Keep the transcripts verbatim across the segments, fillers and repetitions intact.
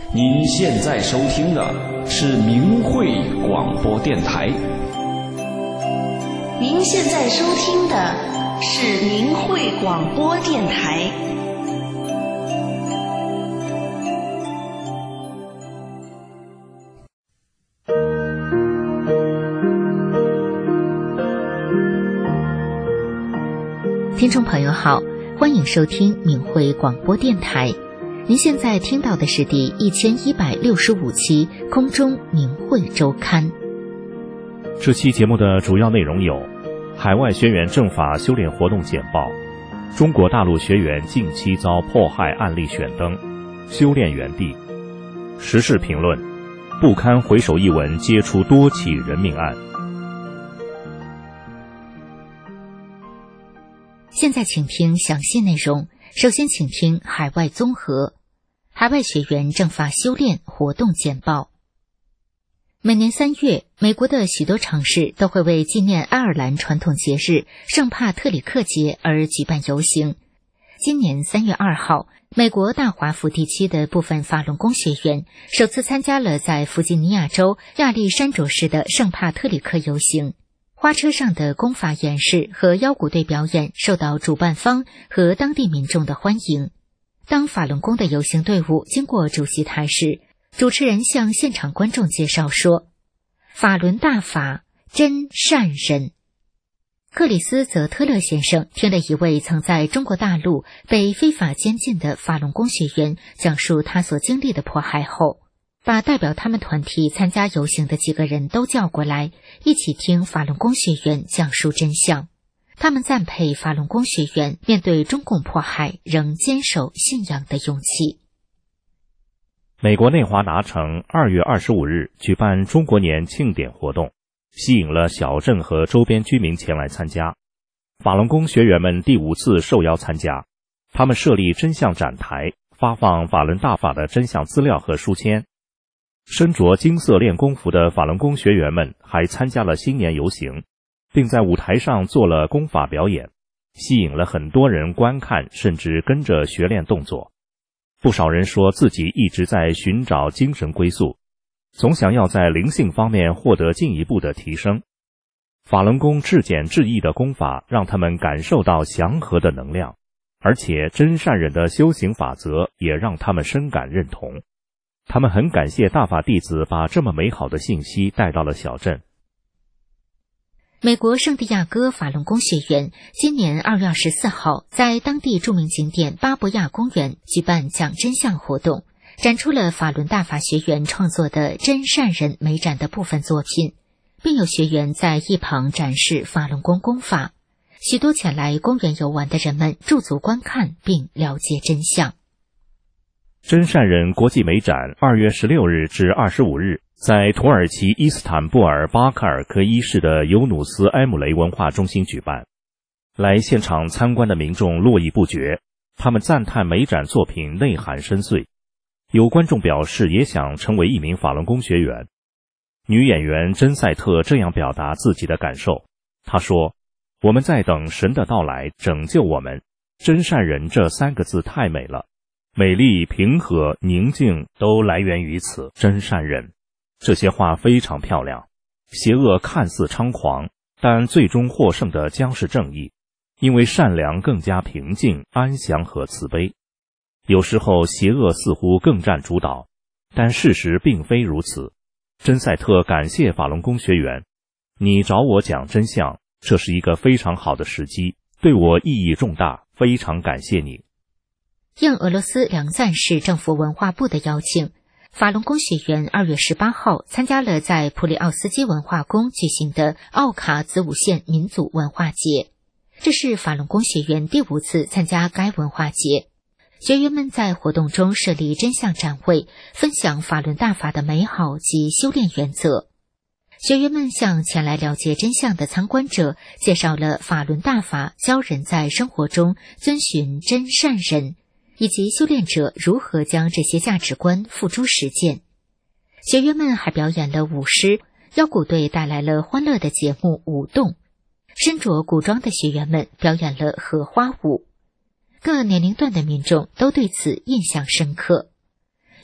您现在收听的是明慧广播电台。 您现在收听的是明慧广播电台。 听众朋友好，欢迎收听明慧广播电台。您现在听到的是第一千一百六十五期空中明慧周刊。 这期节目的主要内容有：海外学员正法修炼活动简报，中国大陆学员近期遭迫害案例选登，修炼园地，时事评论，不堪回首一文揭出多起人命案。 现在请听详细内容。首先请听海外综合。海外学员正法修炼活动简报。每年三月，美国的许多城市都会为纪念爱尔兰传统节日圣帕特里克节而举办游行。今年三月二号，美国大华府地区的部分法轮功学员首次参加了在弗吉尼亚州亚历山卓市的圣帕特里克游行。花车上的功法演示和腰鼓队表演受到主办方和当地民众的欢迎。当法轮功的游行队伍经过主席台时，主持人向现场观众介绍说：法轮大法，真善人。克里斯泽特勒先生听了一位曾在中国大陆被非法监禁的法轮功学员讲述他所经历的迫害后，把代表他们团体参加游行的几个人都叫过来，一起听法轮功学员讲述真相。他们赞佩法轮功学员面对中共迫害仍坚守信仰的勇气。 美国内华达城二月二十五日举办中国年庆典活动，吸引了小镇和周边居民前来参加。法轮功学员们第五次受邀参加，他们设立真相展台，发放法轮大法的真相资料和书签。身着金色练功服的法轮功学员们还参加了新年游行，并在舞台上做了功法表演，吸引了很多人观看，甚至跟着学练动作。不少人说自己一直在寻找精神归宿，总想要在灵性方面获得进一步的提升。法轮功至简至易的功法让他们感受到祥和的能量，而且真善忍的修行法则也让他们深感认同。他们很感谢大法弟子把这么美好的信息带到了小镇。 美国圣地亚哥法轮功学员今年二月二十四号在当地著名景点巴博亚公园举办讲真相活动，展出了法轮大法学员创作的真善人美展的部分作品，并有学员在一旁展示法轮功功法。许多前来公园游玩的人们驻足观看并了解真相。 真善人国际美展二月十六日至二十五日在土耳其伊斯坦布尔巴卡尔科伊市的尤努斯埃姆雷文化中心举办。来现场参观的民众络绎不绝，他们赞叹美展作品内涵深邃。有观众表示也想成为一名法轮功学员。女演员珍赛特这样表达自己的感受，她说：我们在等神的到来拯救我们，真善人这三个字太美了，美丽、平和、宁静都来源于此真善人。这些话非常漂亮。邪恶看似猖狂，但最终获胜的将是正义，因为善良更加平静、安详和慈悲。有时候邪恶似乎更占主导，但事实并非如此。珍赛特感谢法轮功学员，你找我讲真相，这是一个非常好的时机，对我意义重大，非常感谢你。 应俄罗斯梁赞市政府文化部的邀请，法轮功学员二月十八号参加了在普里奥斯基文化宫举行的奥卡子午线民族文化节。这是法轮功学员第五次参加该文化节。学员们在活动中设立真相展会，分享法轮大法的美好及修炼原则。学员们向前来了解真相的参观者介绍了法轮大法教人在生活中遵循真善人，以及修炼者如何将这些价值观付诸实践。学员们还表演了舞狮，腰鼓队带来了欢乐的节目舞动，身着古装的学员们表演了荷花舞。各年龄段的民众都对此印象深刻。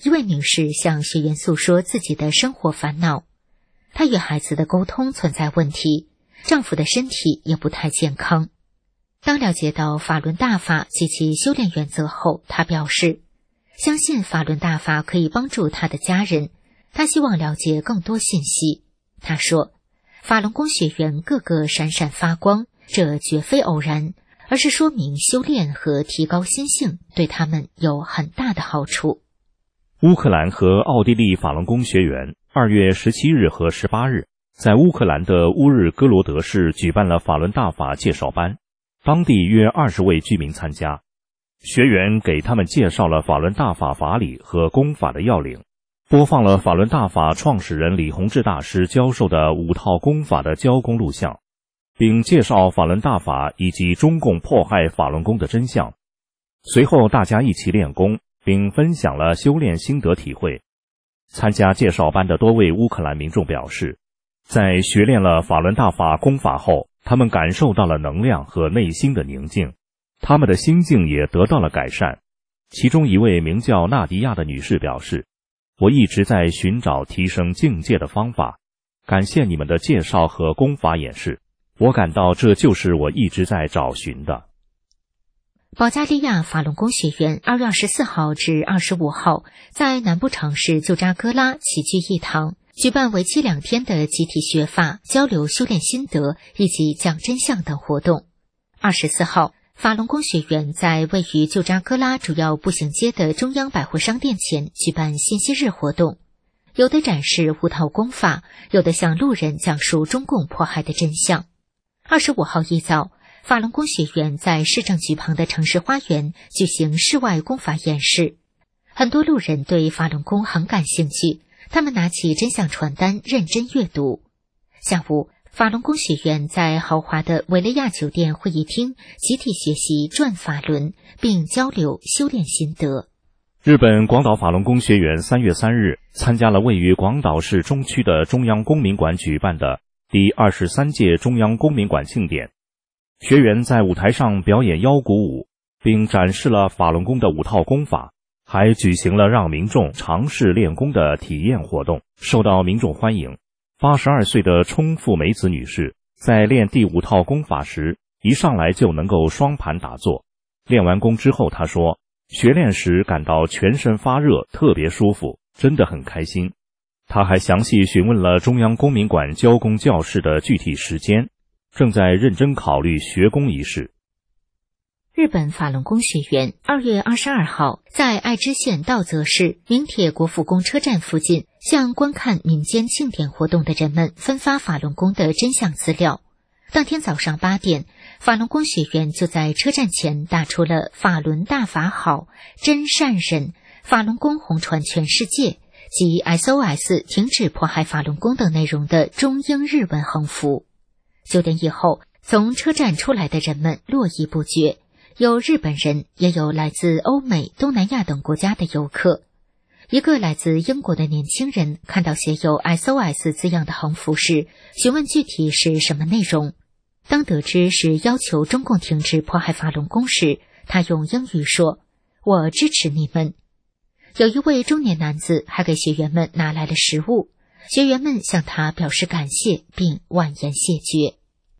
一位女士向学员诉说自己的生活烦恼，她与孩子的沟通存在问题，丈夫的身体也不太健康。当了解到法轮大法及其修炼原则后，她表示相信法轮大法可以帮助她的家人，她希望了解更多信息。她说，法轮功学员个个闪闪发光，这绝非偶然，而是说明修炼和提高心性对他们有很大的好处。 乌克兰和奥地利法轮功学员二月十七日和十八日在乌克兰的乌日戈罗德市举办了法轮大法介绍班，当地约二十位居民参加，学员给他们介绍了法轮大法法理和功法的要领，播放了法轮大法创始人李洪志大师教授的五套功法的教功录像，并介绍法轮大法以及中共迫害法轮功的真相。随后大家一起练功，并分享了修炼心得体会。参加介绍班的多位乌克兰民众表示，在学练了法轮大法功法后，他们感受到了能量和内心的宁静，他们的心境也得到了改善。其中一位名叫纳迪亚的女士表示，我一直在寻找提升境界的方法，感谢你们的介绍和功法演示，我感到这就是我一直在找寻的。 保加利亚法轮功学员二月二十四号至二十五号在南部城市旧扎戈拉齐聚一堂，举办为期两天的集体学法、交流修炼心得以及讲真相等活动。二十四号，法轮功学员在位于旧扎戈拉主要步行街的中央百货商店前举办信息日活动，有的展示五套功法，有的向路人讲述中共迫害的真相。二十五号一早，法轮功学员在市政局旁的城市花园举行室外功法演示，很多路人对法轮功很感兴趣，他们拿起真相传单认真阅读。下午，法轮功学员在豪华的维雷亚酒店会议厅集体学习转法轮，并交流修炼心得。 日本广岛法轮功学员三月三日参加了位于广岛市中区的中央公民馆举办的第二十三届中央公民馆庆典。学员在舞台上表演腰鼓舞，并展示了法轮功的五套功法，还举行了让民众尝试练功的体验活动，受到民众欢迎。八十二岁的冲富美子女士在练第五套功法时，一上来就能够双盘打坐。练完功之后，她说，学练时感到全身发热，特别舒服，真的很开心。她还详细询问了中央公民馆教功教室的具体时间，正在认真考虑学功一事。 日本法轮功学员二月二十二号在爱知县稻泽市名铁国府宫车站附近，向观看民间庆典活动的人们分发法轮功的真相资料。当天早上八点，法轮功学员就在车站前打出了法轮大法好，真善忍，法轮功红传全世界及 S O S 停止迫害法轮功等内容的中英日文横幅。九点以后，从车站出来的人们络绎不绝，有日本人，也有来自欧美、东南亚等国家的游客。一个来自英国的年轻人看到写有 S O S 字样的横幅时，询问具体是什么内容。当得知是要求中共停止迫害法轮功时，他用英语说，我支持你们。有一位中年男子还给学员们拿来了食物，学员们向他表示感谢，并婉言谢绝。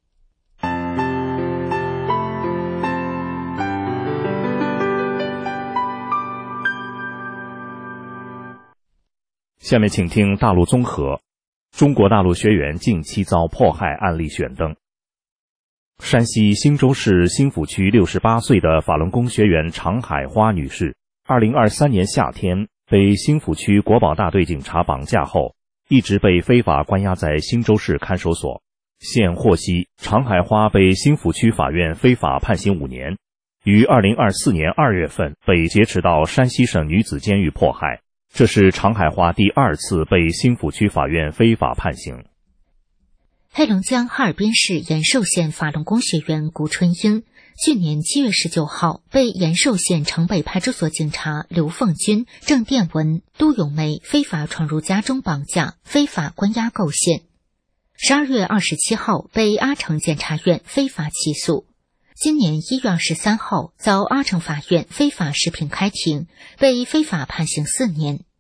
下面请听大陆综合。中国大陆学员近期遭迫害案例选灯。山西忻州市忻府区六十八岁的法轮功学员常海花女士，二零二三年夏天被忻府区国保大队警察绑架后，一直被非法关押在忻州市看守所。现获悉，常海花被忻府区法院非法判刑五年，于二零二四年二月份被劫持到山西省女子监狱迫害。这是常海花第二次被忻府区法院非法判刑。 黑龙江哈尔滨市延寿县法轮功学员谷春英，去年七月十九号被延寿县城北派出所警察刘凤军、郑殿文、杜永梅非法闯入家中绑架，非法关押构陷。十二月二十七号被阿城检察院非法起诉。今年一月二十三号遭阿城法院非法实评开庭，被非法判刑四年。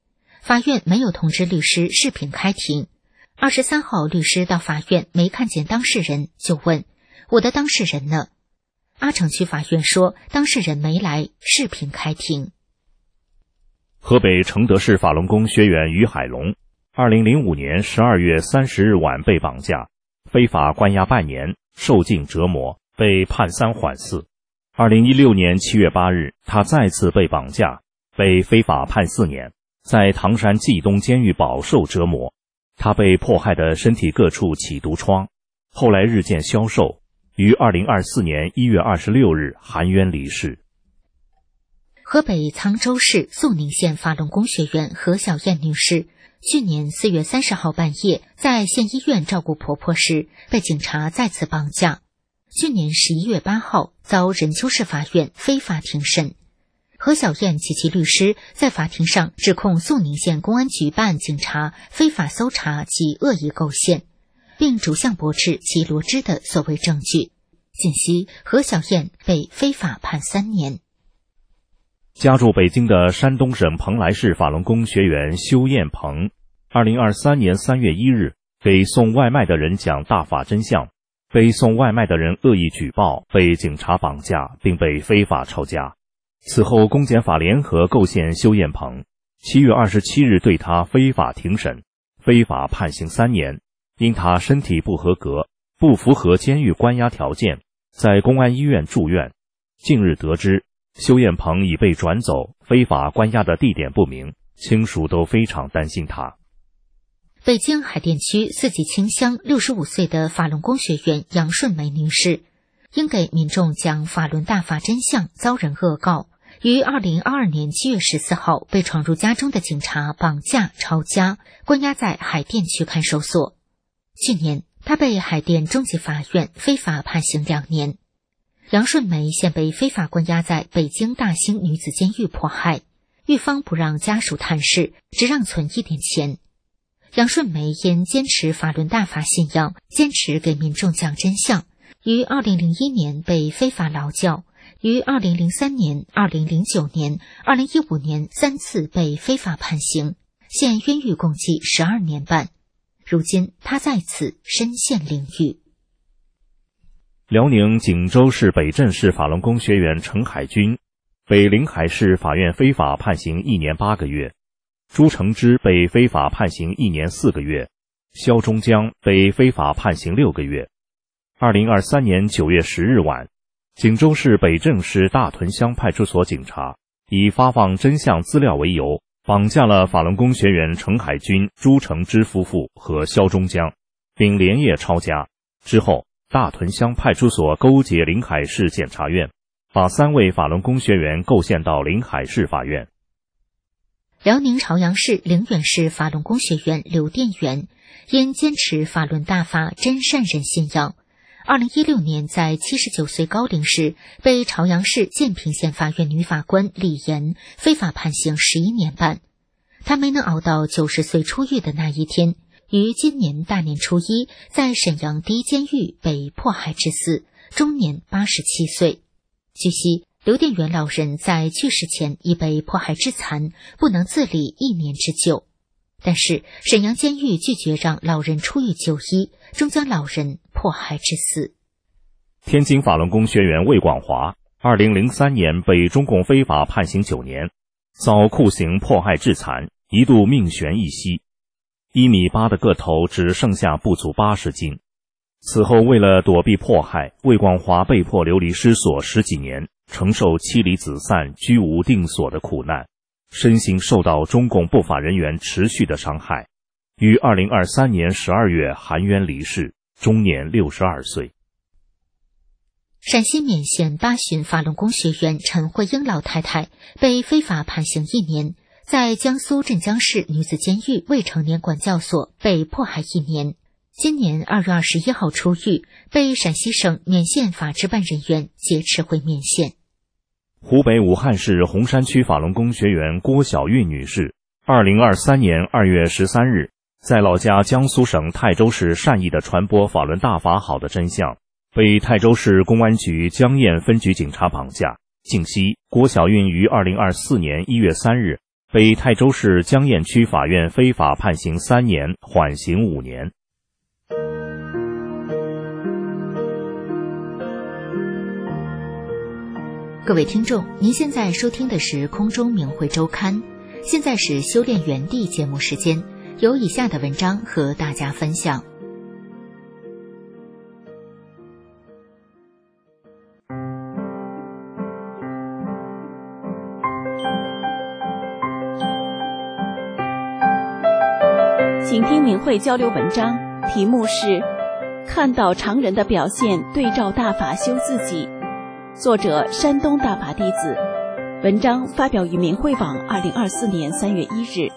法院没有通知律师视频开庭。二十三号，律师到法院没看见当事人，就问：“我的当事人呢？”阿城区法院说，当事人没来，视频开庭。 河北承德市法轮功学员于海龙，二零零五年十二月三十日晚被绑架，非法关押半年，受尽折磨，被判三缓四。二零一六年七月八日，他再次被绑架，被非法判四年，在唐山冀东监狱饱受折磨。他被迫害的身体各处起毒疮，后来日渐消瘦，于二零二四年一月二十六日含冤离世。 河北沧州市肃宁县法轮功学员何小燕女士，去年四月三十号半夜在县医院照顾婆婆时，被警察再次绑架。去年十一月八号遭任丘市法院非法庭审。何小燕及其律师在法庭上指控肃宁县公安局办案警察非法搜查及恶意构陷，并逐项驳斥其罗织的所谓证据。仅悉何小燕被非法判三年。 家住北京的山东省蓬莱市法轮功学员修燕鹏，二零二三年三月一日给送外卖的人讲大法真相，被送外卖的人恶意举报，被警察绑架，并被非法抄家。此后公检法联合构陷修燕鹏，七月二十七日对他非法庭审，非法判刑三年。因他身体不合格，不符合监狱关押条件，在公安医院住院。近日得知修燕鹏已被转走，非法关押的地点不明，亲属都非常担心他。 北京海淀区四季青乡六十五岁的法轮功学员杨顺梅女士，因给民众讲法轮大法真相遭人恶告，于二零二二年七月十四号被闯入家中的警察绑架抄家，关押在海淀区看守所。去年她被海淀中级法院非法判刑两年。杨顺梅现被非法关押在北京大兴女子监狱迫害，狱方不让家属探视，只让存一点钱。杨顺梅因坚持法轮大法信仰，坚持给民众讲真相，于二零零一年被非法劳教，于二零零三年、二零零九年、二零一五年三次被非法判刑，现冤狱共计十二年半。如今他在此身陷囹圄。 辽宁锦州市北镇市法轮功学员陈海军，被临海市法院非法判刑一年八个月。朱成之被非法判刑一年四个月，肖忠江被非法判刑六个月。二零二三年九月十日晚，锦州市北镇市大屯乡派出所警察以发放真相资料为由，绑架了法轮功学员陈海军、朱成之夫妇和肖忠江，并连夜抄家。之后，大屯乡派出所勾结临海市检察院，把三位法轮功学员构陷到临海市法院。 辽宁朝阳市陵远市法轮功学员刘殿元，因坚持法轮大法真善忍信仰，二零一六年在七十九岁高龄时，被朝阳市建平县法院女法官李岩非法判刑十一年半。他没能熬到九十岁出狱的那一天，于今年大年初一在沈阳第一监狱被迫害致死，终年八十七岁。据悉，刘殿元老人在去世前已被迫害致残，不能自理一年之久。但是沈阳监狱拒绝让老人出狱就医，终将老人迫害致死。 天津法轮功学员魏广华，二零零三年被中共非法判刑九年，遭酷刑迫害致残，一度命悬一息。一米八的个头只剩下不足八十斤。此后为了躲避迫害，魏广华被迫流离失所十几年，承受妻离子散、居无定所的苦难，身心受到中共不法人员持续的伤害，于二零二三年十二月含冤离世，终年六十二岁。 陕西勉县八旬法轮功学员陈慧英老太太被非法判刑一年，在江苏镇江市女子监狱未成年管教所被迫害一年。今年二月二十一号出狱，被陕西省勉县法制办人员劫持回勉县。 湖北武汉市洪山区法轮功学员郭小玉女士，二零二三年二月十三日，在老家江苏省泰州市善意的传播法轮大法好的真相，被泰州市公安局江堰分局警察绑架。近期，郭小运于二零二四年一月三日被泰州市江堰区法院非法判刑三年，缓刑五年。 各位听众，您现在收听的是空中明慧周刊，现在是修炼园地节目时间，有以下的文章和大家分享。 请听明慧交流文章，题目是看到常人的表现，对照大法修自己。作者山东大法弟子，文章发表于明慧网二零二四年三月一日。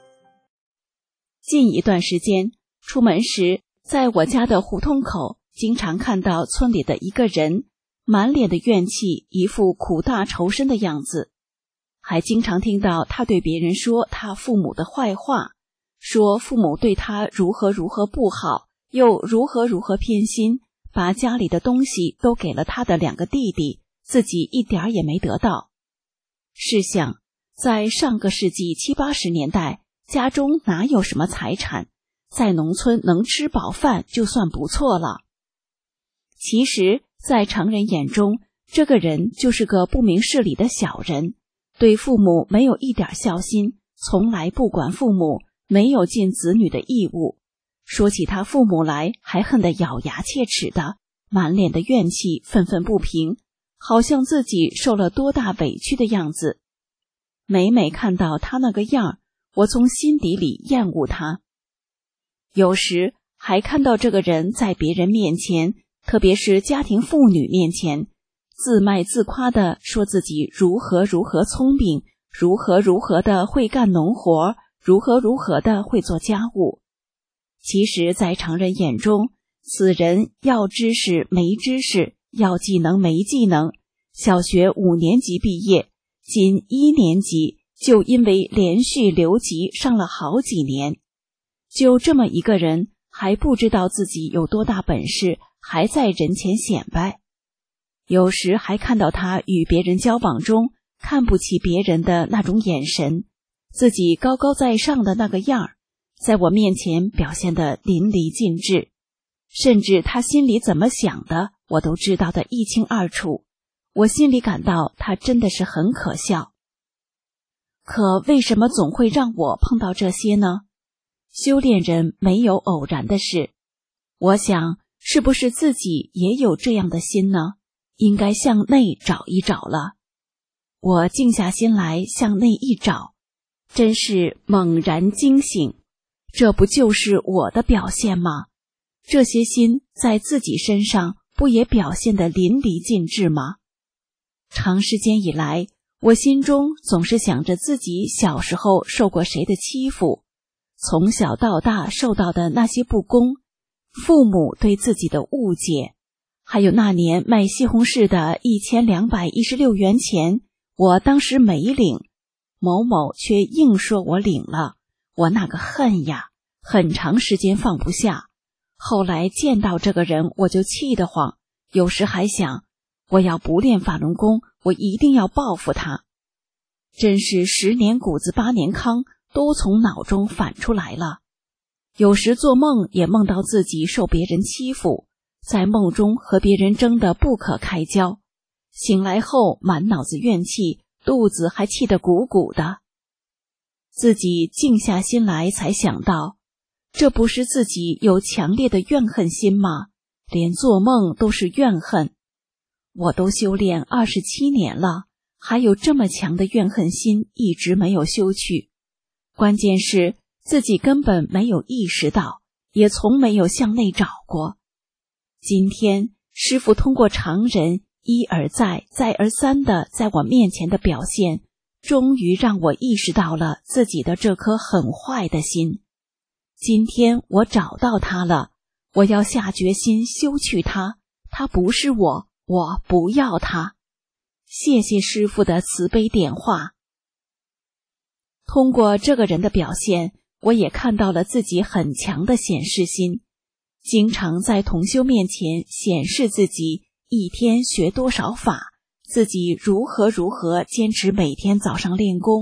近一段时间，出门时在我家的胡同口经常看到村里的一个人，满脸的怨气，一副苦大仇深的样子，还经常听到他对别人说他父母的坏话，说父母对他如何如何不好，又如何如何偏心，把家里的东西都给了他的两个弟弟，自己一点也没得到。试想，在上个世纪七八十年代，家中哪有什么财产，在农村能吃饱饭就算不错了。其实在常人眼中，这个人就是个不明事理的小人，对父母没有一点孝心，从来不管父母，没有尽子女的义务，说起他父母来还恨得咬牙切齿的，满脸的怨气，愤愤不平，好像自己受了多大委屈的样子。每每看到他那个样，我从心底里厌恶他。有时还看到这个人在别人面前，特别是家庭妇女面前，自卖自夸地说自己如何如何聪明，如何如何的会干农活，如何如何的会做家务。其实在常人眼中，此人要知识没知识，要技能没技能，小学五年级毕业，仅一年级就因为连续留级上了好几年。就这么一个人，还不知道自己有多大本事，还在人前显摆。有时还看到他与别人交往中看不起别人的那种眼神，自己高高在上的那个样儿，在我面前表现得淋漓尽致，甚至他心里怎么想的，我都知道得一清二楚。我心里感到他真的是很可笑。可为什么总会让我碰到这些呢？修炼人没有偶然的事，我想是不是自己也有这样的心呢？应该向内找一找了。我静下心来向内一找，真是猛然惊醒，这不就是我的表现吗？这些心在自己身上不也表现得淋漓尽致吗？长时间以来，我心中总是想着自己小时候受过谁的欺负，从小到大受到的那些不公，父母对自己的误解，还有那年卖西红柿的一千两百一十六元钱，我当时没领，某某却硬说我领了，我那个恨呀，很长时间放不下。后来见到这个人，我就气得慌，有时还想，我要不练法轮功，我一定要报复他。真是十年谷子八年糠，都从脑中反出来了。有时做梦也梦到自己受别人欺负，在梦中和别人争得不可开交，醒来后满脑子怨气，肚子还气得鼓鼓的。自己静下心来才想到，这不是自己有强烈的怨恨心吗？连做梦都是怨恨。我都修炼二十七年了，还有这么强的怨恨心一直没有修去。关键是自己根本没有意识到，也从没有向内找过。今天师父通过常人一而再再而三的在我面前的表现，终于让我意识到了自己的这颗很坏的心。今天我找到它了，我要下决心修去它，它不是我，我不要它。谢谢师父的慈悲点化。通过这个人的表现，我也看到了自己很强的显示心，经常在同修面前显示自己一天学多少法，自己如何如何坚持每天早上练功，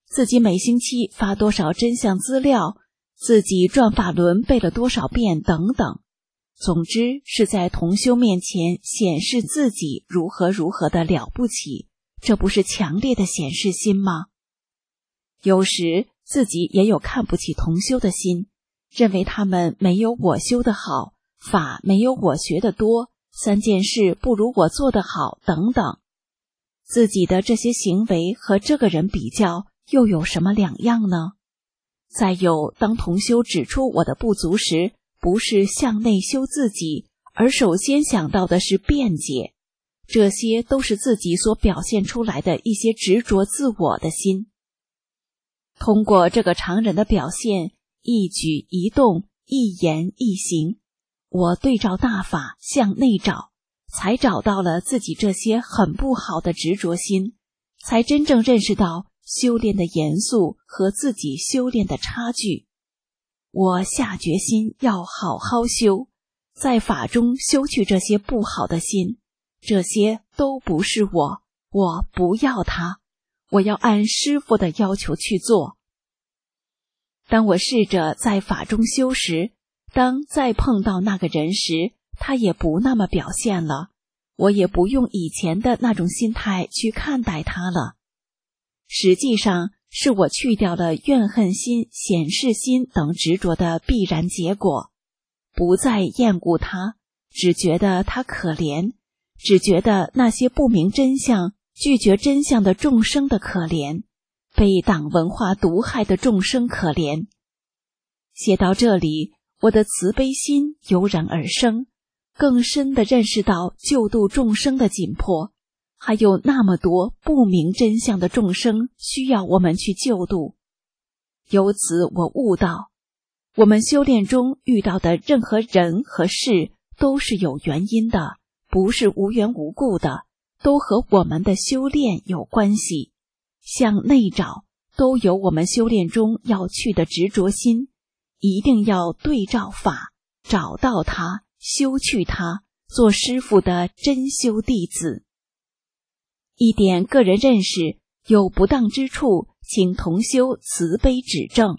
自己每星期发多少真相资料，自己转法轮背了多少遍等等。总之是在同修面前显示自己如何如何的了不起，这不是强烈的显示心吗？有时自己也有看不起同修的心，认为他们没有我修得好，法没有我学得多，三件事不如我做得好等等。自己的这些行为和这个人比较又有什么两样呢？再有，当同修指出我的不足时，不是向内修自己，而首先想到的是辩解，这些都是自己所表现出来的一些执着自我的心。通过这个常人的表现，一举一动，一言一行，我对照大法向内找，才找到了自己这些很不好的执着心，才真正认识到修炼的严肃和自己修炼的差距。我下决心要好好修，在法中修去这些不好的心，这些都不是我，我不要它，我要按师父的要求去做。当我试着在法中修时，当再碰到那个人时，他也不那么表现了，我也不用以前的那种心态去看待他了。实际上是我去掉了怨恨心、显示心等执着的必然结果，不再厌恶他，只觉得他可怜，只觉得那些不明真相、拒绝真相的众生的可怜，被党文化毒害的众生可怜。写到这里，我的慈悲心油然而生，更深地认识到救度众生的紧迫，还有那么多不明真相的众生需要我们去救度。由此我悟到，我们修炼中遇到的任何人和事都是有原因的，不是无缘无故的，都和我们的修炼有关系。向内找，都有我们修炼中要去的执着心，一定要对照法，找到它，修去它，做师父的真修弟子。一点个人认识，有不当之处，请同修慈悲指正。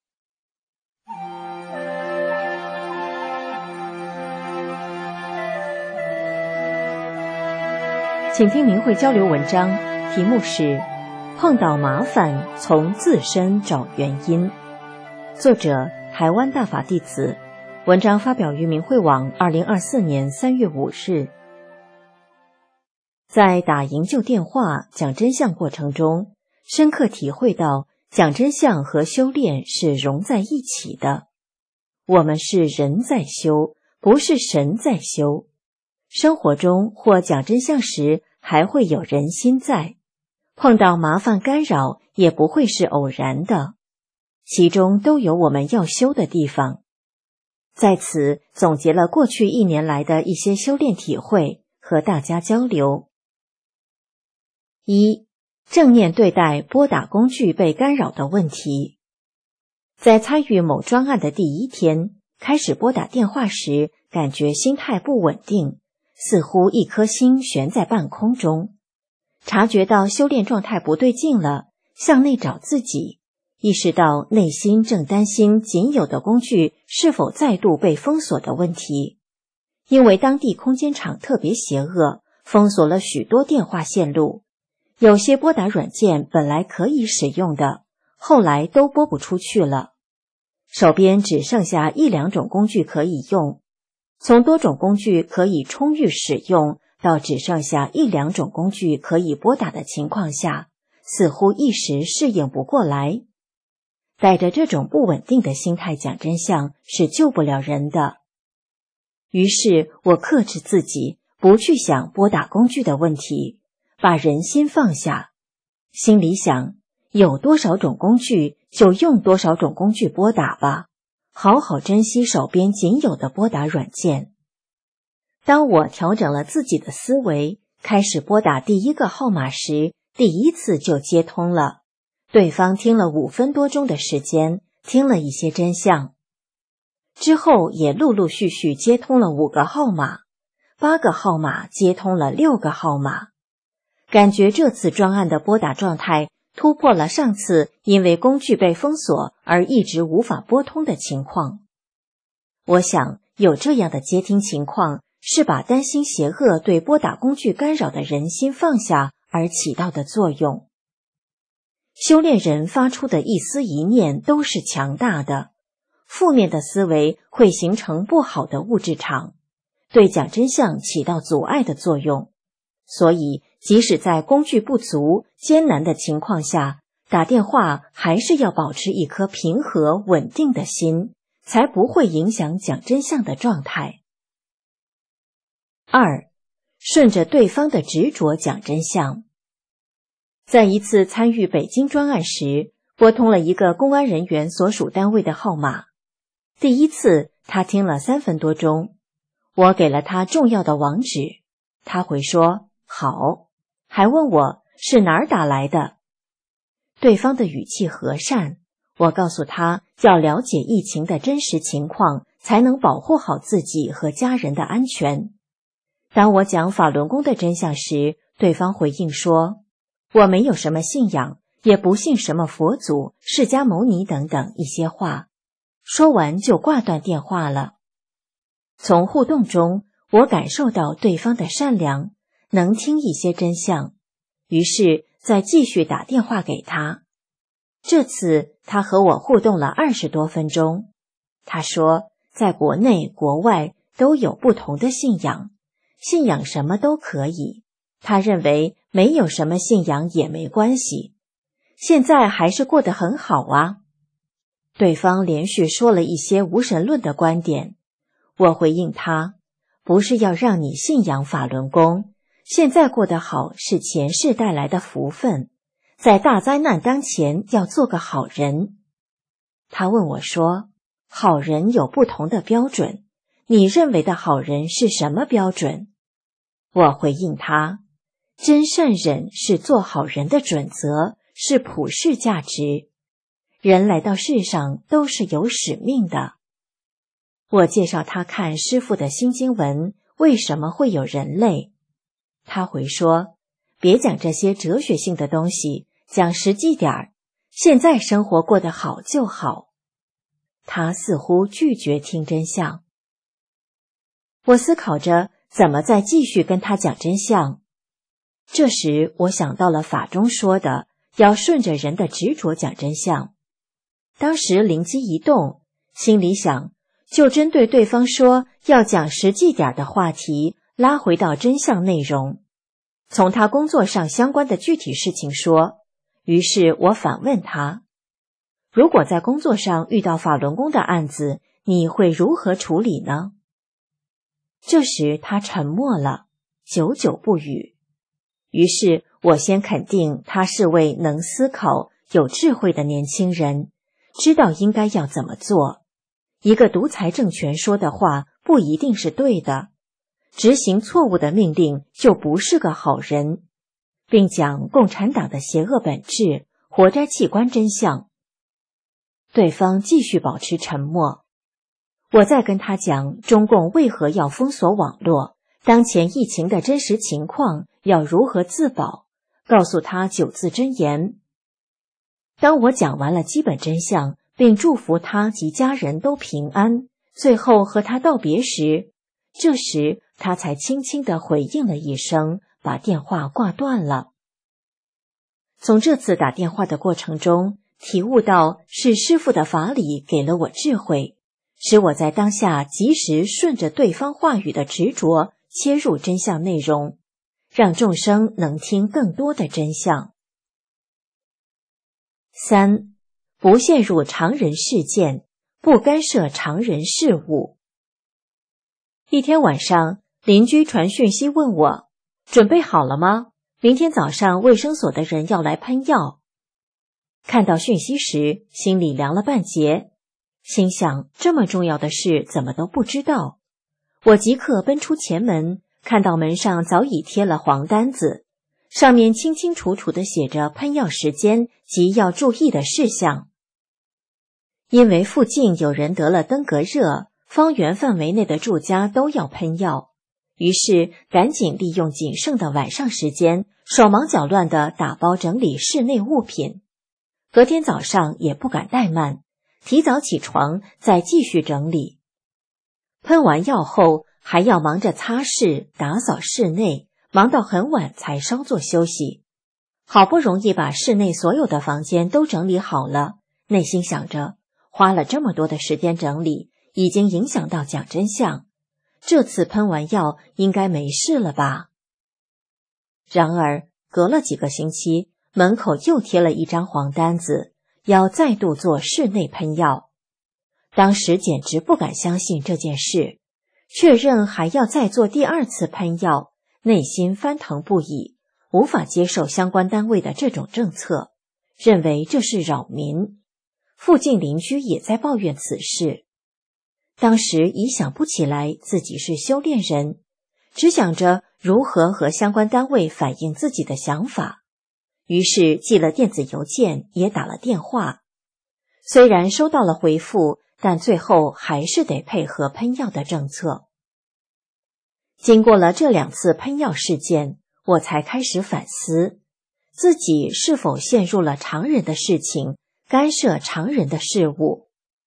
请听明慧交流文章，题目是碰到麻烦从自身找原因，作者台湾大法弟子，文章发表于明慧网二零二四年三月五日。在打营救电话讲真相过程中，深刻体会到讲真相和修炼是融在一起的。我们是人在修，不是神在修。生活中或讲真相时还会有人心在，碰到麻烦干扰也不会是偶然的，其中都有我们要修的地方。在此总结了过去一年来的一些修炼体会，和大家交流。一、正念对待拨打工具被干扰的问题。在参与某专案的第一天，开始拨打电话时，感觉心态不稳定，似乎一颗心悬在半空中。察觉到修炼状态不对劲了，向内找自己，意识到内心正担心仅有的工具是否再度被封锁的问题。因为当地空间场特别邪恶，封锁了许多电话线路，有些拨打软件本来可以使用的，后来都拨不出去了。手边只剩下一两种工具可以用，从多种工具可以充裕使用到只剩下一两种工具可以拨打的情况下，似乎一时适应不过来。带着这种不稳定的心态讲真相是救不了人的。于是我克制自己，不去想拨打工具的问题，把人心放下，心里想，有多少种工具就用多少种工具拨打吧，好好珍惜手边仅有的拨打软件。当我调整了自己的思维，开始拨打第一个号码时，第一次就接通了。对方听了五分多钟的时间，听了一些真相。之后也陆陆续续接通了五个号码，八个号码接通了六个号码。感觉这次专案的拨打状态突破了上次因为工具被封锁而一直无法拨通的情况。我想有这样的接听情况，是把担心邪恶对拨打工具干扰的人心放下而起到的作用。修炼人发出的一思一念都是强大的，负面的思维会形成不好的物质场，对讲真相起到阻碍的作用。所以即使在工具不足、艰难的情况下，打电话还是要保持一颗平和稳定的心，才不会影响讲真相的状态。二，顺着对方的执着讲真相。在一次参与北京专案时，拨通了一个公安人员所属单位的号码。第一次他听了三分多钟，我给了他重要的网址，他回说好，还问我是哪儿打来的。对方的语气和善，我告诉他要了解疫情的真实情况，才能保护好自己和家人的安全。当我讲法轮功的真相时，对方回应说，我没有什么信仰，也不信什么佛祖、释迦牟尼等等一些话。说完就挂断电话了。从互动中，我感受到对方的善良，能听一些真相，于是再继续打电话给他。这次他和我互动了二十多分钟。他说，在国内国外都有不同的信仰，信仰什么都可以，他认为没有什么信仰也没关系，现在还是过得很好啊。对方连续说了一些无神论的观点，我回应他，不是要让你信仰法轮功，现在过得好是前世带来的福分，在大灾难当前要做个好人。他问我说，好人有不同的标准，你认为的好人是什么标准？我回应他，真善忍是做好人的准则，是普世价值。人来到世上都是有使命的。我介绍他看师父的新经文，为什么会有人类？他回说，别讲这些哲学性的东西，讲实际点儿，现在生活过得好就好。他似乎拒绝听真相。我思考着怎么再继续跟他讲真相。这时我想到了法中说的，要顺着人的执着讲真相。当时灵机一动，心里想，就针对对方说要讲实际点的话题，拉回到真相内容，从他工作上相关的具体事情说。于是我反问他，如果在工作上遇到法轮功的案子，你会如何处理呢？这时他沉默了，久久不语。于是我先肯定他是位能思考、有智慧的年轻人，知道应该要怎么做。一个独裁政权说的话不一定是对的，执行错误的命令就不是个好人，并讲共产党的邪恶本质，活摘器官真相。对方继续保持沉默。我再跟他讲中共为何要封锁网络，当前疫情的真实情况，要如何自保，告诉他九字真言。当我讲完了基本真相，并祝福他及家人都平安，最后和他道别时，这时他才轻轻地回应了一声，把电话挂断了。从这次打电话的过程中，体悟到是师父的法理给了我智慧，使我在当下及时顺着对方话语的执着切入真相内容，让众生能听更多的真相。三，不陷入常人事件，不干涉常人事务。一天晚上，邻居传讯息问我，准备好了吗？明天早上卫生所的人要来喷药。看到讯息时，心里凉了半截，心想这么重要的事怎么都不知道。我即刻奔出前门，看到门上早已贴了黄单子，上面清清楚楚地写着喷药时间及要注意的事项。因为附近有人得了登革热，方圆范围内的住家都要喷药， 于是赶紧利用仅剩的晚上时间，手忙脚乱地打包整理室内物品。隔天早上也不敢怠慢，提早起床再继续整理。喷完药后还要忙着擦拭、打扫室内，忙到很晚才稍作休息。好不容易把室内所有的房间都整理好了，内心想着，花了这么多的时间整理，已经影响到讲真相，这次喷完药应该没事了吧？然而隔了几个星期，门口又贴了一张黄单子，要再度做室内喷药。当时简直不敢相信这件事，确认还要再做第二次喷药，内心翻腾不已，无法接受相关单位的这种政策，认为这是扰民。附近邻居也在抱怨此事。当时已想不起来自己是修炼人，只想着如何和相关单位反映自己的想法，于是寄了电子邮件，也打了电话。虽然收到了回复，但最后还是得配合喷药的政策。经过了这两次喷药事件，我才开始反思，自己是否陷入了常人的事情，干涉常人的事物。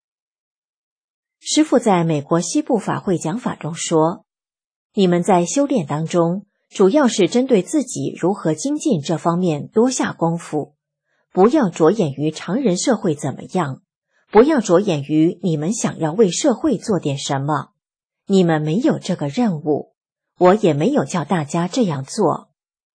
师父在美国西部法会讲法中说，你们在修炼当中，主要是针对自己如何精进这方面多下功夫，不要着眼于常人社会怎么样，不要着眼于你们想要为社会做点什么，你们没有这个任务，我也没有叫大家这样做。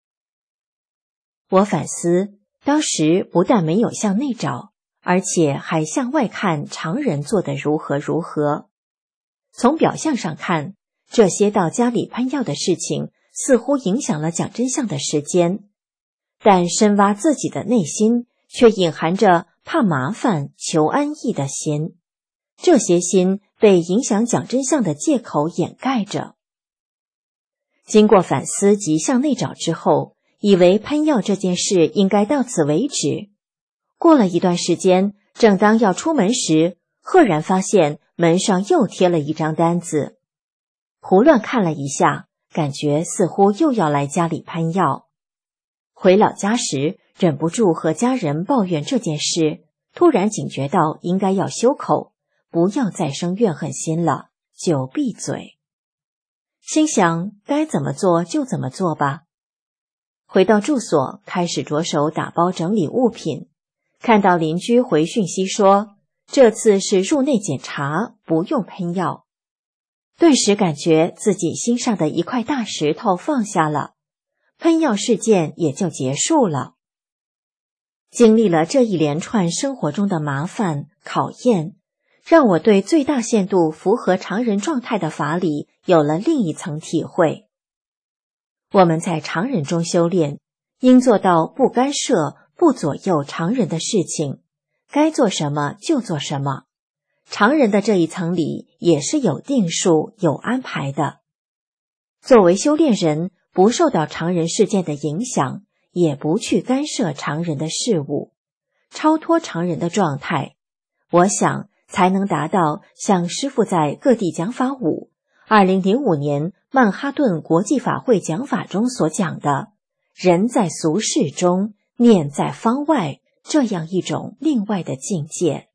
我反思，当时不但没有向内找，而且还向外看常人做得如何如何。从表象上看，这些到家里喷药的事情似乎影响了讲真相的时间，但深挖自己的内心，却隐含着怕麻烦、求安逸的心。这些心被影响讲真相的借口掩盖着。经过反思及向内找之后，以为喷药这件事应该到此为止。过了一段时间，正当要出门时，赫然发现门上又贴了一张单子。胡乱看了一下，感觉似乎又要来家里喷药。回老家时，忍不住和家人抱怨这件事，突然警觉到应该要修口，不要再生怨恨心了，就闭嘴。心想该怎么做就怎么做吧。回到住所，开始着手打包整理物品。看到邻居回讯息说，这次是入内检查，不用喷药。顿时感觉自己心上的一块大石头放下了，喷药事件也就结束了。经历了这一连串生活中的麻烦考验，让我对最大限度符合常人状态的法理有了另一层体会。我们在常人中修炼，应做到不干涉、不左右常人的事情，该做什么就做什么。常人的这一层里也是有定数、有安排的。作为修炼人，不受到常人事件的影响，也不去干涉常人的事物，超脱常人的状态，我想才能达到像师父在各地讲法五二零零五年曼哈顿国际法会讲法中所讲的人在俗世中，念在方外，这样一种另外的境界。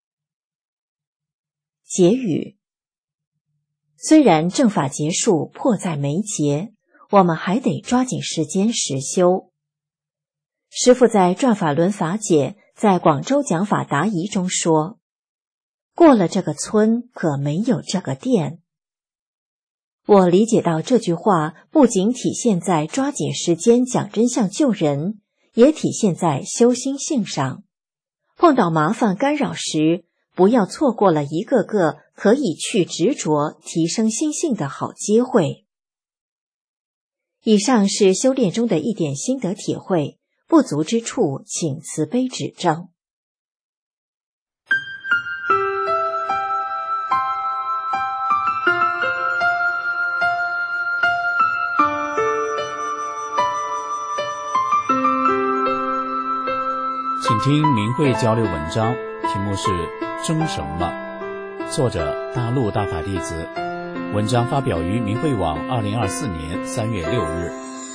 结语：虽然正法结束迫在眉睫，我们还得抓紧时间实修。师父在转法轮法解在广州讲法答疑中说，过了这个村，可没有这个店。我理解到这句话不仅体现在抓紧时间讲真相救人，也体现在修心性上。碰到麻烦干扰时，不要错过了一个个可以去执着提升心性的好机会。以上是修炼中的一点心得体会，不足之处请慈悲指正。 请听明慧交流文章，题目是争什么？作者大陆大法弟子。 文章发表于明慧网二零二四年三月六日。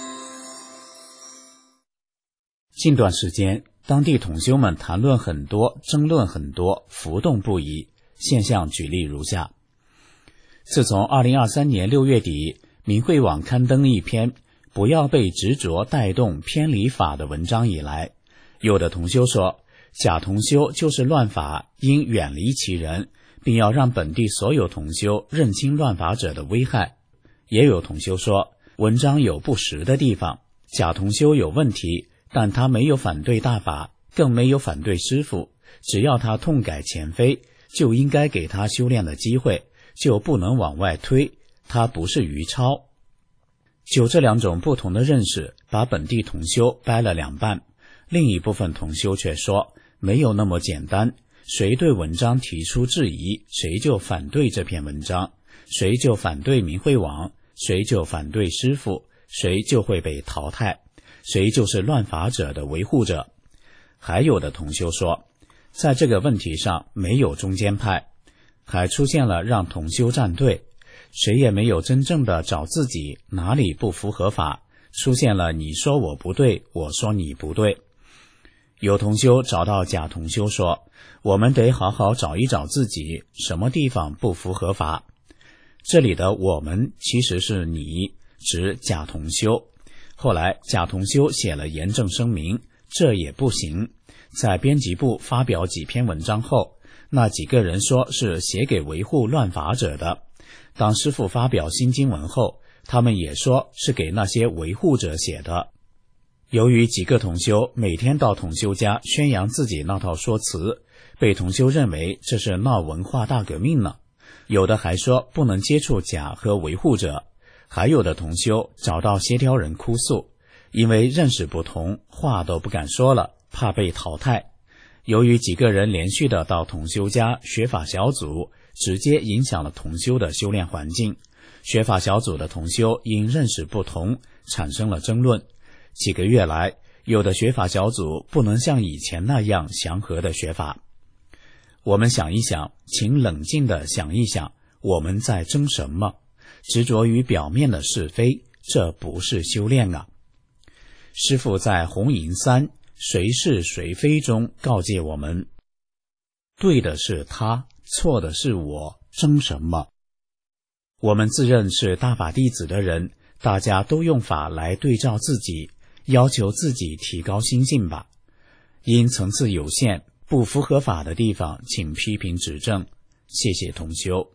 近段时间，当地同修们谈论很多，争论很多，浮动不已，现象举例如下。自从二零二三年六月底，明慧网刊登一篇不要被执着带动偏离法的文章以来，有的同修说，假同修就是乱法，应远离其人，并要让本地所有同修认清乱法者的危害。也有同修说，文章有不实的地方，假同修有问题，但他没有反对大法，更没有反对师父，只要他痛改前非，就应该给他修炼的机会，就不能往外推，他不是愚超。就这两种不同的认识，把本地同修掰了两半。另一部分同修却说，没有那么简单，谁对文章提出质疑，谁就反对这篇文章，谁就反对明慧网，谁就反对师父，谁就会被淘汰，谁就是乱法者的维护者。还有的同修说，在这个问题上没有中间派，还出现了让同修站队，谁也没有真正的找自己哪里不符合法，出现了你说我不对，我说你不对。有同修找到假同修说，我们得好好找一找自己什么地方不符合法。这里的我们其实是你，指假同修。后来假同修写了严正声明，这也不行。在编辑部发表几篇文章后，那几个人说是写给维护乱法者的。当师父发表新经文后，他们也说是给那些维护者写的。由于几个同修每天到同修家宣扬自己那套说辞，被同修认为这是闹文化大革命呢。有的还说不能接触假和维护者，还有的同修找到协调人哭诉，因为认识不同，话都不敢说了，怕被淘汰。由于几个人连续的到同修家学法小组，直接影响了同修的修炼环境。学法小组的同修因认识不同，产生了争论。几个月来，有的学法小组不能像以前那样祥和的学法。我们想一想，请冷静地想一想，我们在争什么？执着于表面的是非，这不是修炼啊。师父在红银三谁是谁非中告诫我们，对的是他，错的是我，争什么？我们自认是大法弟子的人，大家都用法来对照自己，要求自己提高心性吧。因层次有限，不符合法的地方，请批评指正。谢谢同修。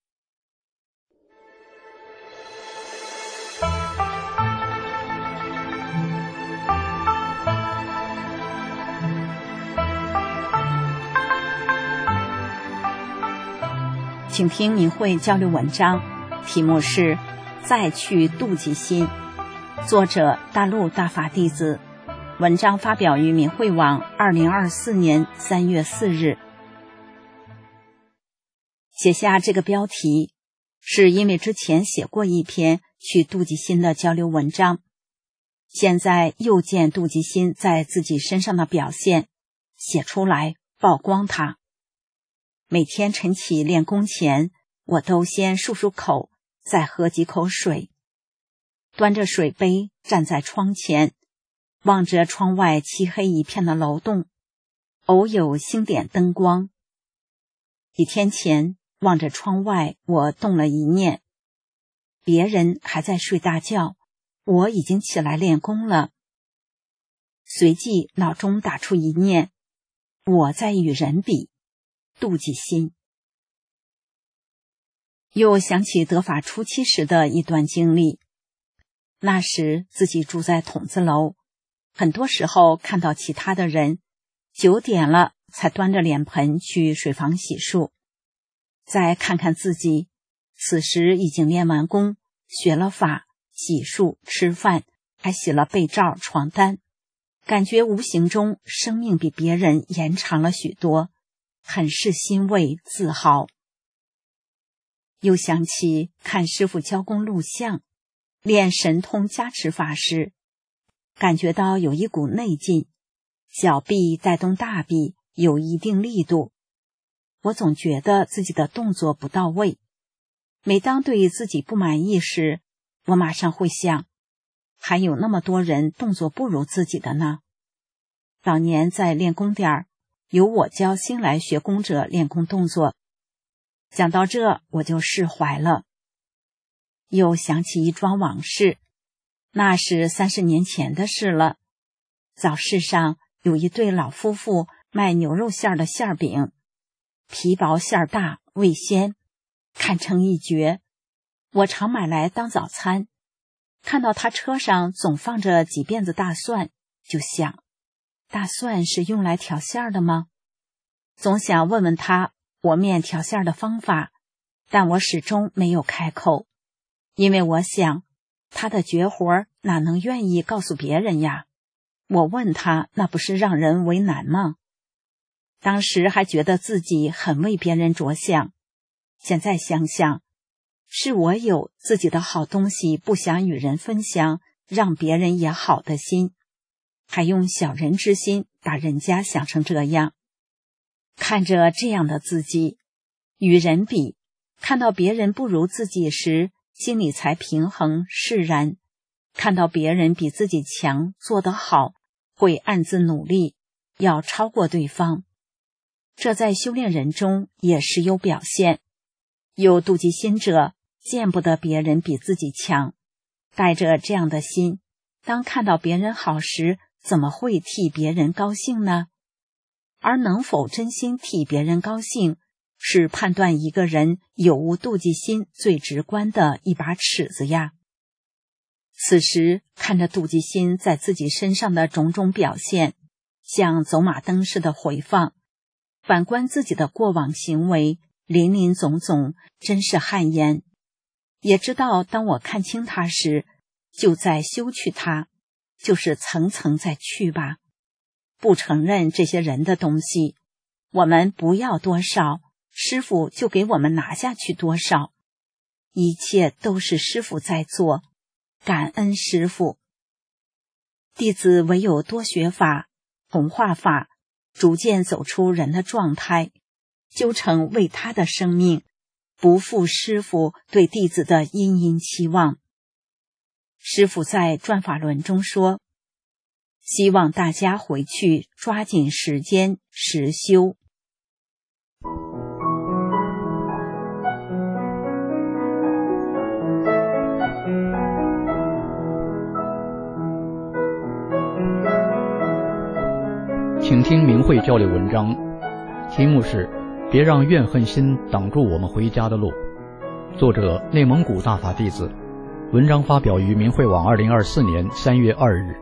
请听明慧交流文章，题目是《再去妒忌心》，作者大陆大法弟子，文章发表于明慧网二零二四年三月四日。写下这个标题，是因为之前写过一篇去妒忌心的交流文章，现在又见妒忌心在自己身上的表现，写出来曝光它。每天晨起练功前，我都先漱漱口，再喝几口水，端着水杯站在窗前，望着窗外漆黑一片的楼栋，偶有星点灯光。几天前望着窗外，我动了一念，别人还在睡大觉，我已经起来练功了。随即脑中打出一念，我在与人比，妒忌心。又想起得法初期时的一段经历，那时自己住在筒子楼，很多时候看到其他的人九点了才端着脸盆去水房洗漱，再看看自己，此时已经练完功，学了法，洗漱吃饭，还洗了被罩床单，感觉无形中生命比别人延长了许多，很是欣慰自豪。又想起看师父教功录像，练神通加持法时，感觉到有一股内劲，小臂带动大臂有一定力度，我总觉得自己的动作不到位， 每当对自己不满意时，我马上会想，还有那么多人动作不如自己的呢。早年在练功点由我教新来学功者练功动作，讲到这我就释怀了。又想起一桩往事，那是三十年前的事了。早市上有一对老夫妇卖牛肉馅的馅饼，皮薄馅大，味鲜，堪称一绝。我常买来当早餐，看到他车上总放着几辫子大蒜，就想，大蒜是用来调馅的吗？总想问问他和面调馅的方法，但我始终没有开口，因为我想，他的绝活哪能愿意告诉别人呀？我问他，那不是让人为难吗？当时还觉得自己很为别人着想，现在想想，是我有自己的好东西不想与人分享，让别人也好的心，还用小人之心把人家想成这样。看着这样的自己，与人比，看到别人不如自己时，心里才平衡释然。看到别人比自己强，做得好，会暗自努力，要超过对方。这在修炼人中也时有表现。有妒忌心者，见不得别人比自己强，带着这样的心，当看到别人好时，怎么会替别人高兴呢？而能否真心替别人高兴，是判断一个人有无妒忌心最直观的一把尺子呀。此时看着妒忌心在自己身上的种种表现，像走马灯似的回放，反观自己的过往行为，林林总总，真是汗颜。也知道当我看清它时，就在修去它，就是层层在去吧。不承认这些人的东西，我们不要多少，师父就给我们拿下去多少。一切都是师父在做，感恩师父。弟子唯有多学法，同化法，逐渐走出人的状态，修成为他的生命，不负师父对弟子的殷殷期望。师父在转法轮中说，希望大家回去抓紧时间实修。 请听明慧交流文章，题目是别让怨恨心挡住我们回家的路，作者内蒙古大法弟子，文章发表于明慧网二零二四年三月二日。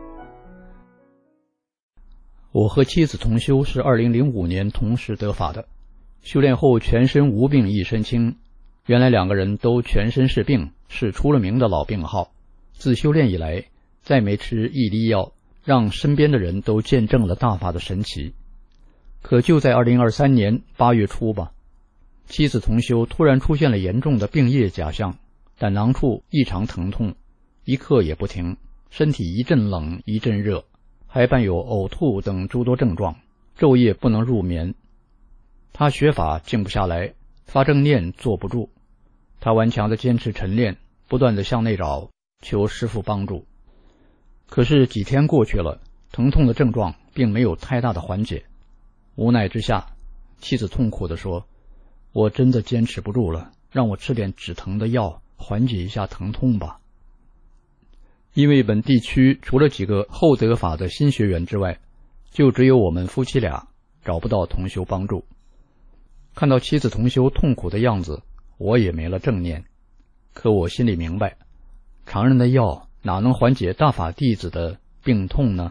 我和妻子同修是二零零五年同时得法的，修炼后全身无病一身轻。原来两个人都全身是病，是出了名的老病号。自修炼以来，再没吃一粒药，让身边的人都见证了大法的神奇。可就在二零二三年八月初吧，妻子同修突然出现了严重的病液假象，胆囊处异常疼痛，一刻也不停，身体一阵冷一阵热，还伴有呕吐等诸多症状，昼夜不能入眠。他学法静不下来，发正念坐不住，他顽强地坚持晨练，不断地向内找，求师父帮助。可是几天过去了，疼痛的症状并没有太大的缓解。无奈之下，妻子痛苦地说，我真的坚持不住了，让我吃点止疼的药，缓解一下疼痛吧。因为本地区除了几个后得法的新学员之外，就只有我们夫妻俩，找不到同修帮助。看到妻子同修痛苦的样子，我也没了正念。可我心里明白，常人的药哪能缓解大法弟子的病痛呢？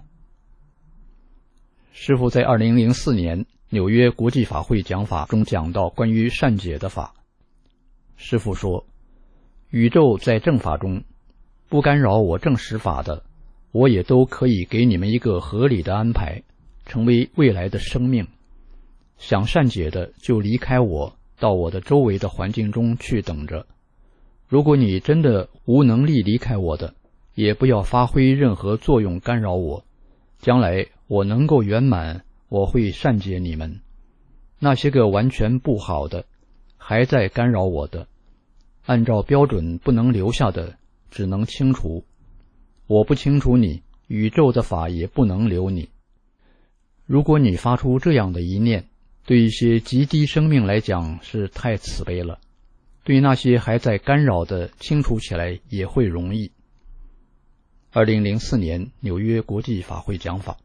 师父在二零零四年纽约国际法会讲法中讲到关于善解的法。师父说，宇宙在正法中，不干扰我正实法的，我也都可以给你们一个合理的安排，成为未来的生命。想善解的就离开我，到我的周围的环境中去等着。如果你真的无能力离开我的，也不要发挥任何作用干扰我。将来我能够圆满，我会善解你们。那些个完全不好的，还在干扰我的， 按照标准不能留下的，只能清除。我不清除你，宇宙的法也不能留你。如果你发出这样的一念，对一些极低生命来讲是太慈悲了，对那些还在干扰的清除起来也会容易。二零零四年纽约国际法会讲法，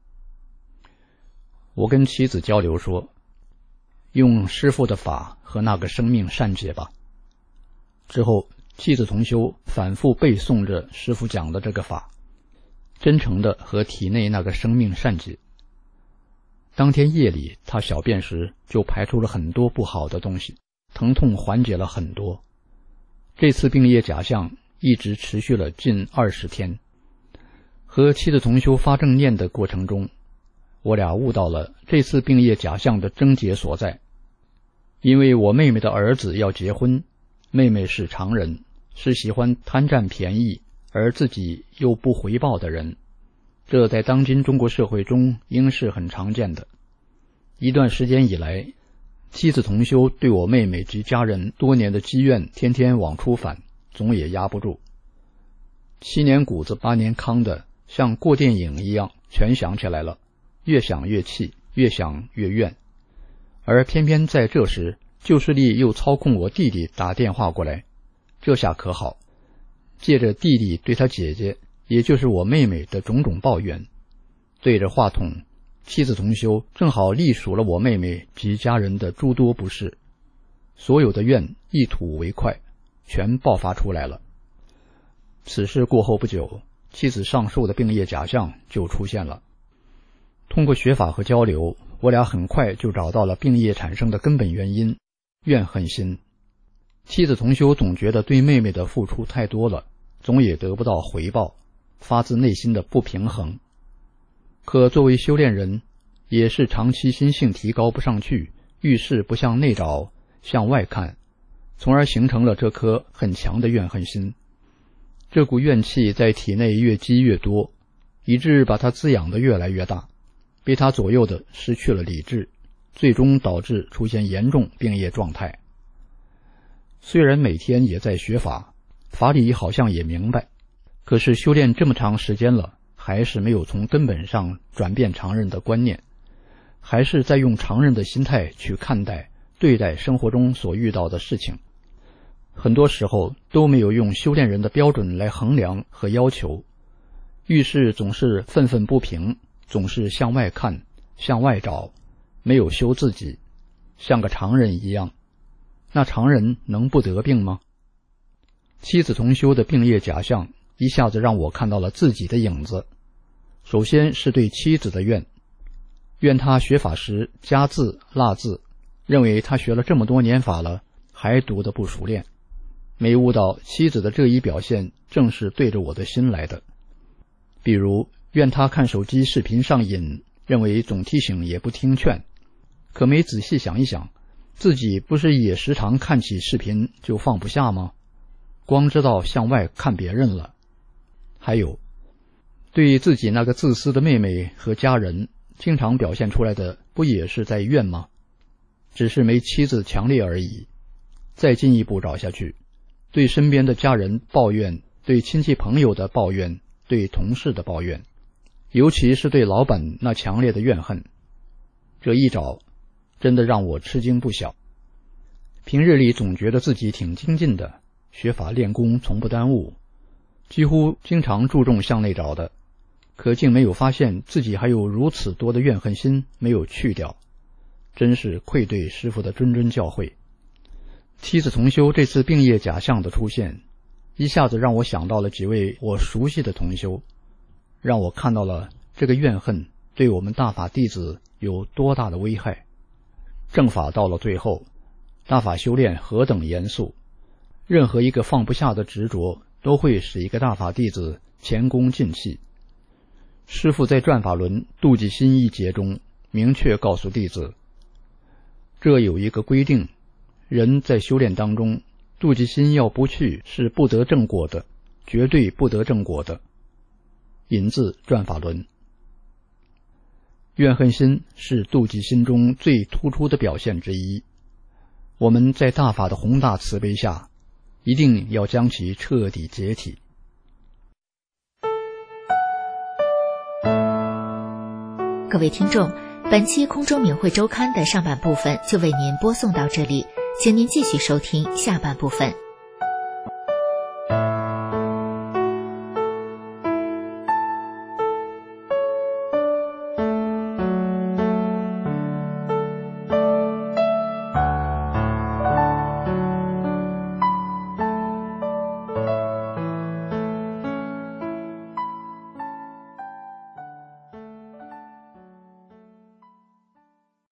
我跟妻子交流说，用师父的法和那个生命善解吧。之后妻子同修反复背诵着师父讲的这个法，真诚的和体内那个生命善解。当天夜里他小便时就排出了很多不好的东西，疼痛缓解了很多。这次病业假象一直持续了近二十天。和妻子同修发正念的过程中，我俩悟到了这次病业假象的症结所在。因为我妹妹的儿子要结婚，妹妹是常人，是喜欢贪占便宜而自己又不回报的人，这在当今中国社会中应是很常见的。一段时间以来，妻子同修对我妹妹及家人多年的积怨天天往出反，总也压不住。七年谷子八年糠的，像过电影一样全想起来了，越想越气，越想越怨。而偏偏在这时，旧势力又操控我弟弟打电话过来，这下可好，借着弟弟对他姐姐，也就是我妹妹的种种抱怨，对着话筒，妻子同修正好隶属了我妹妹及家人的诸多不是，所有的怨一吐为快，全爆发出来了。此事过后不久，妻子上述的病业假象就出现了。通过学法和交流，我俩很快就找到了病业产生的根本原因——怨恨心。妻子同修总觉得对妹妹的付出太多了，总也得不到回报，发自内心的不平衡。可作为修炼人，也是长期心性提高不上去，遇事不向内找，向外看，从而形成了这颗很强的怨恨心。这股怨气在体内越积越多，以致把它滋养的越来越大，被它左右的失去了理智，最终导致出现严重病业状态。虽然每天也在学法，法理好像也明白，可是修炼这么长时间了，还是没有从根本上转变常人的观念，还是在用常人的心态去看待对待生活中所遇到的事情，很多时候都没有用修炼人的标准来衡量和要求，遇事总是愤愤不平，总是向外看，向外找，没有修自己，像个常人一样。那常人能不得病吗？妻子同修的病业假象一下子让我看到了自己的影子。首先是对妻子的怨，怨他学法时加字落字，认为他学了这么多年法了，还读得不熟练，没悟到妻子的这一表现正是对着我的心来的。比如怨他看手机视频上瘾，认为总提醒也不听劝，可没仔细想一想，自己不是也时常看起视频就放不下吗？光知道向外看别人了。还有对自己那个自私的妹妹和家人经常表现出来的，不也是在怨吗？只是没妻子强烈而已。再进一步找下去，对身边的家人抱怨，对亲戚朋友的抱怨，对同事的抱怨，尤其是对老板那强烈的怨恨，这一找真的让我吃惊不小。平日里总觉得自己挺精进的，学法练功从不耽误，几乎经常注重向内找的，可竟没有发现自己还有如此多的怨恨心没有去掉，真是愧对师父的谆谆教诲。妻子同修这次病业假象的出现，一下子让我想到了几位我熟悉的同修，让我看到了这个怨恨对我们大法弟子有多大的危害。正法到了最后，大法修炼何等严肃，任何一个放不下的执着都会使一个大法弟子前功尽弃。师父在转法轮妒忌心一节中明确告诉弟子，这有一个规定，人在修炼当中，妒忌心要不去是不得正果的，绝对不得正果的。引自转法轮。怨恨心是妒忌心中最突出的表现之一。我们在大法的宏大慈悲下， 一定要将其彻底解体。 各位听众，本期空中明慧周刊的上半部分就为您播送到这里，请您继续收听下半部分。